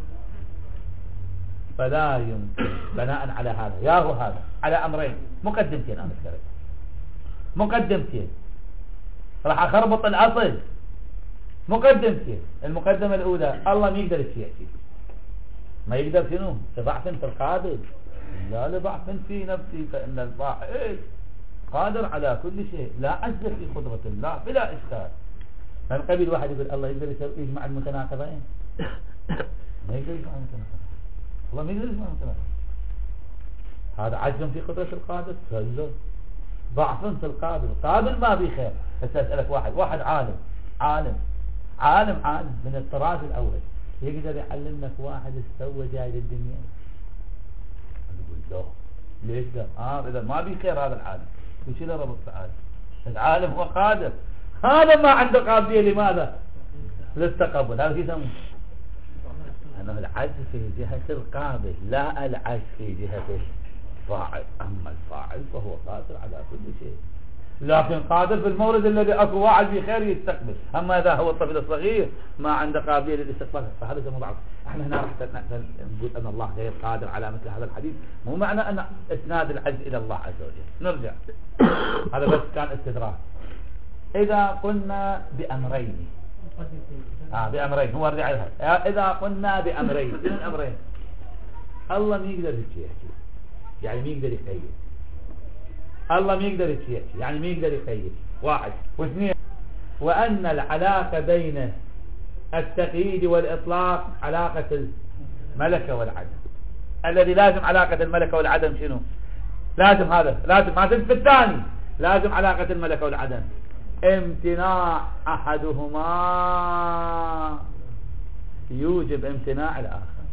فلا يمكن بناء على هذا يا هو هذا على أمرين مقدمتين. أنا ذكرت مقدمتين راح أخربط الأصل. مقدمتين. المقدمة الأولى الله ما يقدر يشيء ما يقدر شنو؟ لضعف في القابل لا لضعف في نفسي فإن الفاعل قادر على كل شيء لا عجز في قدرة الله بلا إشكال. من قبل واحد يقول الله يقدر يجمع المتناقضين ما يقدر يجمع المتناقضين. الله ما يقدر يجمع المتناقضين. هذا عجز في قدرة القادر كله ضعف في القابل. القابل ما بي خير. بس أسألك واحد واحد عالم عالم عالم عالم من الطراز الأول يقدر يعلم لك واحد استوى جاي للدنيا يقول لا ليش لا آه إذا ما بي خير هذا العالم وش له ربط العالم؟ العالم هو قادر. هذا ما عنده قابلية لماذا؟ للتقبل. هذا يسمونه أنه العجز في جهة القابل لا العجز في جهة الفاعل. أما الفاعل فهو قادر على كل شيء لكن قادر في المورد الذي أكو واحد بخير يستقبل. أما إذا هو الطفل الصغير ما عنده قابلية للاستقبال فهذا يسمى ضعف. احنا هنا راح نقول أن الله غير قادر على مثل هذا الحديث. مو معنى أن إسناد العجز إلى الله عز وجل. نرجع هذا بس كان استدراك. إذا قلنا بأمرين آه بأمرين هو رجع لها. إذا قلنا بأمرين شنو الأمرين؟ الله ما يقدر يحكي يعني ما يقدر يخيل. الله ما يقدر يحكي يعني ما يقدر يخيل. واحد واثنين، وأن العلاقة بين التقييد والإطلاق علاقة الملكة والعدم. الذي لازم علاقة الملكة والعدم شنو؟ لازم هذا لازم ما في الثاني لازم علاقة الملكة والعدم امتناع أحدهما يوجب امتناع الآخر،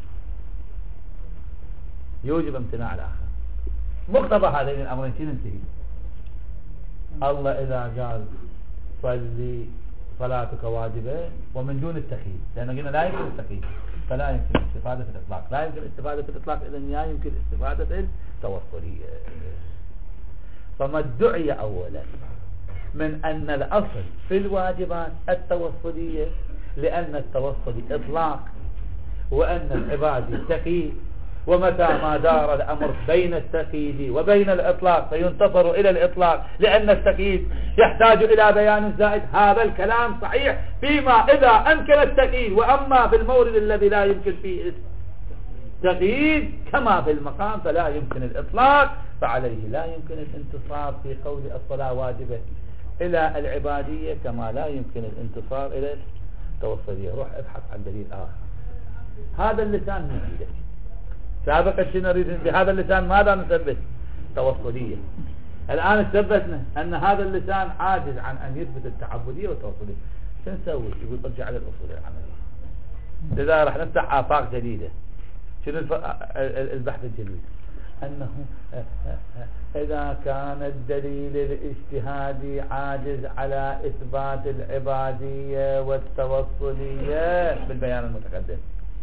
يوجب امتناع الآخر. مقتضى هذين الأمرين شنو ينتهي؟ الله إذا قال صلي صلاتك واجبة ومن دون التخيير، لأنه قلنا لا يمكن التخيير فلا يمكن استفادة الإطلاق، لا يمكن استفادة الإطلاق إذن لا يمكن استفادة التوصلية. فما ادعي أولا من أن الأصل في الواجبات التوصلية لأن التوصلي إطلاق وأن العبادي تقييد، ومتى ما دار الأمر بين التقييد وبين الإطلاق فينتصر إلى الإطلاق لأن التقييد يحتاج إلى بيان زائد. هذا الكلام صحيح فيما إذا أمكن التقييد، وأما في المورد الذي لا يمكن فيه التقييد كما في المقام فلا يمكن الإطلاق، فعليه لا يمكن الانتصار في قول الصلاة واجبة إلى العبادية كما لا يمكن الانتصار إلى التوصلية. روح ابحث عن دليل آخر. هذا اللسان مفيدك سابقا شنو نريد بهذا اللسان؟ ماذا نثبت؟ توصلية. الآن اثبتنا أن هذا اللسان عاجز عن أن يثبت التعبدية والتوصلية. شو نسوي؟ يقول ارجع على الأصول العملية. لذا راح نفتح آفاق جديدة. شنو البحث الجديد؟ أنه إذا كان الدليل الاجتهادي عاجز على إثبات العبادية والتوصلية بالبيان المتقدم،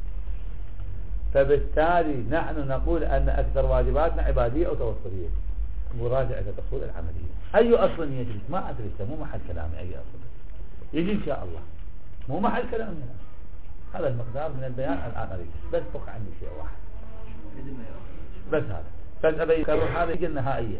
فبالتالي نحن نقول أن أكثر واجباتنا عبادية أو توصلية. مراجعة الأصول العملية. أي أصل يجري؟ ما أدري، مو محل كلامي أي أصل يجي إن شاء الله، مو محل كلامي. هذا المقدار من البيان الآن أريد بس بقى عندي شيء واحد بس هذا بس أبي أكرر هذا يجي النهائية.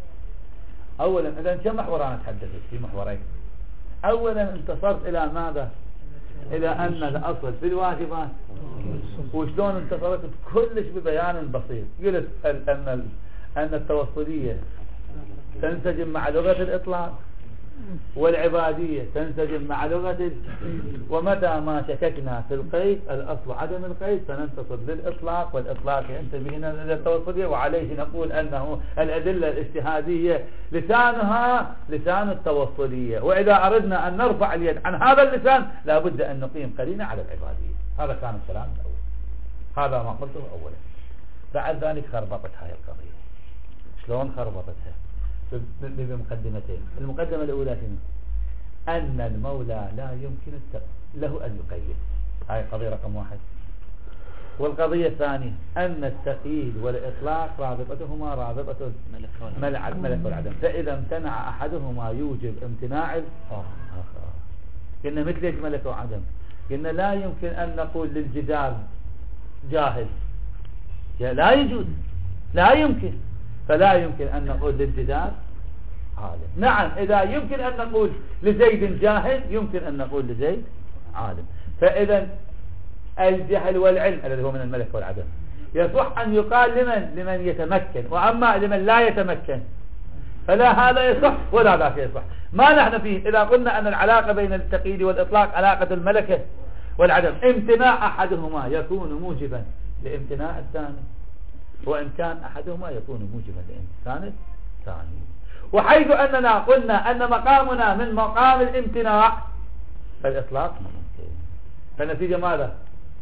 أولا إذا كم محوران تحدثت في محورين. أولا انتصرت إلى ماذا؟ إلى أن الأصل في الواجبات، وشلون انتصرت كلش ببيان بسيط. قلت أن أن التوصلية تنسجم مع لغة الإطلاق والعبادية تنسجم مع لغة، ومتى ما شككنا في القيد الأصل عدم القيد فننتصر للإطلاق، والإطلاق ينتبه إلى التوصلية، وعليه نقول أنه الأدلة الاجتهادية لسانها لسان التوصلية. وإذا أردنا أن نرفع اليد عن هذا اللسان لابد أن نقيم قرينة على العبادية. هذا كان الكلام الأول، هذا ما قلته أولا. بعد ذلك خربطت هاي القضية. شلون خربطتها؟ بمقدمتين. المقدمة الأولى شنو؟ أن المولى لا يمكن له أن يقيد، هاي قضية رقم واحد. والقضية الثانية أن التقييد والإطلاق رابطتهما رابطة الملك والعدم، فإذا امتنع أحدهما يوجب امتناع الآخر. قلنا مثل ايش ملك وعدم؟ قلنا لا يمكن أن نقول للجدار جاهل، لا يجوز، لا يمكن، فلا يمكن أن نقول للجدار عالم. نعم إذا يمكن أن نقول لزيد جاهل يمكن أن نقول لزيد عالم. فإذا الجهل والعلم الذي هو من الملك والعدم يصح أن يقال لمن لمن يتمكن، وأما لمن لا يتمكن فلا هذا يصح ولا ذاك يصح. ما نحن فيه إذا قلنا أن العلاقة بين التقييد والإطلاق علاقة الملكة والعدم، امتناع أحدهما يكون موجبا لامتناع الثاني، وإمكان أحدهما يكون موجبا لامتناع الثاني. وحيث أننا قلنا أن مقامنا من مقام الامتناع فالإطلاق ممكن، فالنتيجة ماذا؟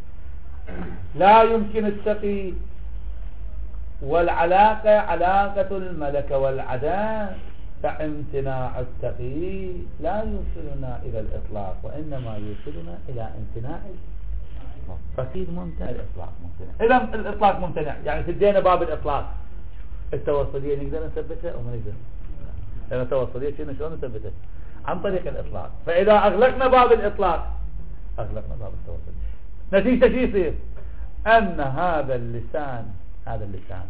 لا يمكن التقييد، والعلاقة علاقة الملك والعدم، فامتناع التقييد لا يوصلنا إلى الإطلاق وإنما يوصلنا إلى امتناع فأكيد ممتنع. الإطلاق ممتنع. إذا الإطلاق ممتنع، يعني سدينا باب الإطلاق. التوصلية نقدر نثبتها أو ما نقدر؟ لأن التوصلية شنو شلون نثبتها؟ عن طريق الإطلاق. فإذا أغلقنا باب الإطلاق أغلقنا باب التوصلية. نتيجة شو يصير؟ أن هذا اللسان هذا اللسان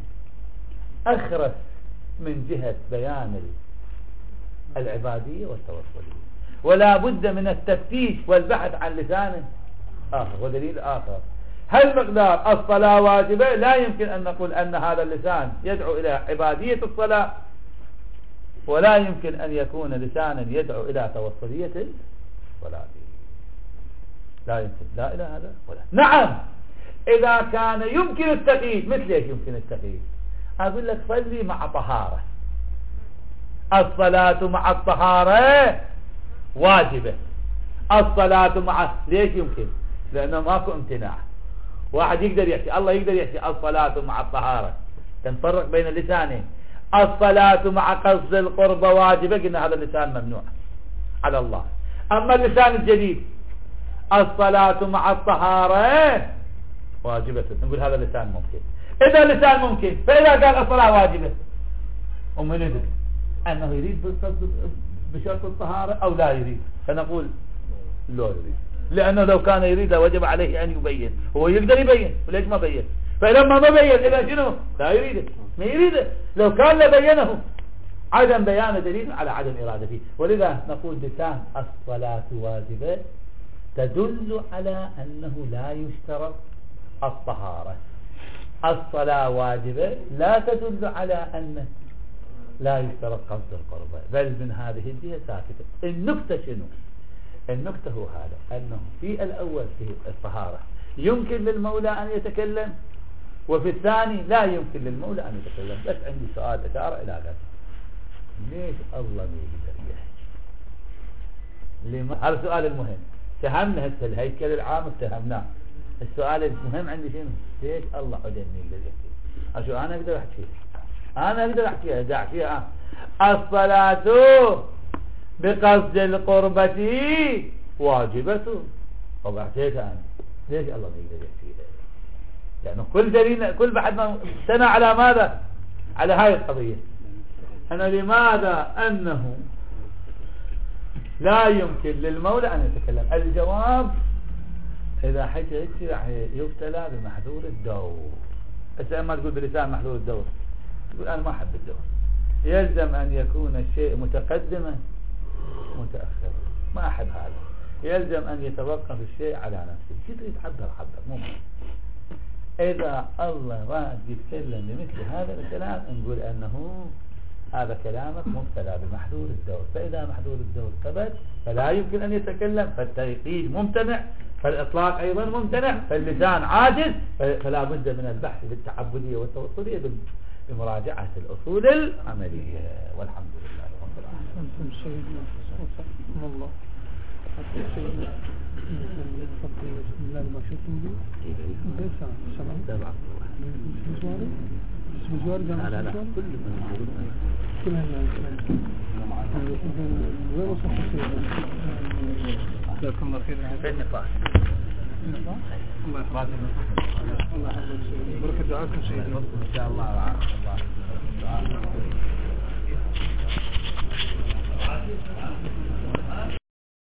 أخرس من جهة بيان العبادية والتوصلية، ولا بد من التفتيش والبحث عن لسان آخر ودليل آخر. هل مقدار الصلاة واجبة؟ لا يمكن أن نقول أن هذا اللسان يدعو إلى عبادية الصلاة، ولا يمكن أن يكون لسانا يدعو إلى توصلية الصلاة، لا يمكن لا إلى هذا ولا. نعم إذا كان يمكن التقييد. مثل ايش يمكن التقييد؟ أقول لك صلي مع طهارة، الصلاة مع الطهارة واجبة، الصلاة مع. ليش يمكن؟ لأنه ماكو امتناع. واحد يقدر يحكي، الله يقدر يحكي الصلاة مع الطهارة، تنفرق بين اللسانين. الصلاة مع قصد القربة واجبة، قلنا هذا اللسان ممنوع على الله. أما اللسان الجديد الصلاة مع الطهارة واجبة، نقول هذا اللسان ممكن. إذا اللسان ممكن، فإذا قال الصلاة واجبة ومن يدري أنه يريد بشرط الطهارة أو لا يريد، فنقول لا يريد، لأنه لو كان يريد وجب عليه أن يبين. هو يقدر يبين، وليش ما بين؟ فلما ما بين إذا شنو؟ لا يريده، ما يريده. لو كان لبينه. عدم بيانه دليل على عدم إرادته. ولذا نقول لسان الصلاة واجبة تدل على أنه لا يشترط الطهارة. الصلاة واجبة لا تدل على أن لا يشترط قصد القربة، بل من هذه الجهة ساكتة. النكتة شنو؟ النكتة هو هذا، أنه في الأول في الطهارة يمكن للمولى أن يتكلم، وفي الثاني لا يمكن للمولى أن يتكلم. بس عندي سؤال إشارة إلى هذا، ليش الله ما يقدر يحكي؟ لما؟ هذا السؤال المهم. فهمنا هسه الهيكل العام افتهمناه. السؤال المهم عندي شنو؟ ليش الله عدني يقدر يحكي؟ أشو أنا أقدر أحكي؟ أنا أقدر أحكيها، أقدر أحكيها. الصلاة بقصد القربة واجبة، وبعتيتها أنا. ليش الله ما يقدر يحكيها؟ لأنه كل دليل، كل بعد ما سنة على ماذا؟ على هاي القضية. أنا لماذا أنه لا يمكن للمولى أن يتكلم؟ الجواب إذا حكي راح يبتلى بمحذور الدور. هسه ما تقول بلسان محذور الدور، تقول أنا ما أحب الدور. يلزم أن يكون الشيء متقدما متأخرا، ما أحب هذا. يلزم أن يتوقف الشيء على نفسه. كده يتحضر حضر مو مهم. إذا الله راد يتكلم بمثل هذا الكلام نقول أنه هذا كلامك مبتلى بمحذور الدور. فإذا محذور الدور ثبت فلا يمكن أن يتكلم، فالتيقيد ممتنع، فالإطلاق أيضا ممتنع، فاللسان عاجز، فلا بد من البحث بالتعبدية والتوصلية بمراجعة الأصول العملية. والحمد لله رب العالمين. الله لا لا لا كل كلها وين وصلت جزاكم الله خير. في النقاش الله يحفظك، الله يحفظك، بركة دعاءكم سيدنا إن شاء الله. الله